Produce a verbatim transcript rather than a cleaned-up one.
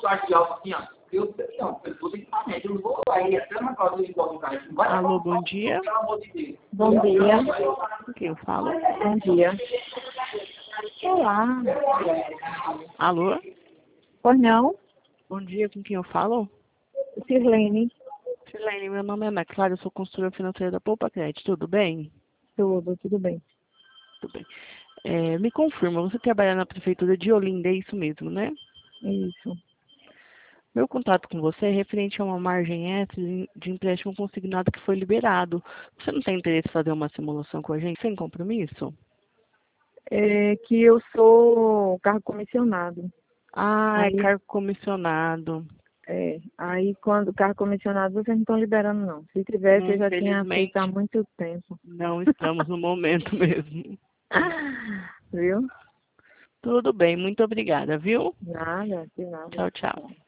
parte de alto assim, ó. Eu sei, ó, eu vou ter que fazer, eu não vou aí, até na casa do igual do cara. Alô, bom dia. Bom dia. Quem eu falo? Bom dia. Olá. Alô? Pois não? Bom dia, com quem eu falo? Sirlene. Silene, meu nome é Ana Clara, eu sou consultora financeira da Poupa Crédito, tudo bem? Tudo, tudo bem. Tudo bem. É, me confirma, você trabalha na prefeitura de Olinda, é isso mesmo, né? Isso. Meu contato com você é referente a uma margem extra de de empréstimo consignado que foi liberado. Você não tem interesse em fazer uma simulação com a gente sem compromisso? É que eu sou cargo comissionado. Ah, é Aí, cargo comissionado. é, aí quando cargo comissionado vocês não estão liberando não. Se tivesse eu já tinha feito há Infelizmente, muito tempo. não estamos no momento mesmo. Viu? Tudo bem, muito obrigada, viu? Nada, de nada. Tchau, tchau.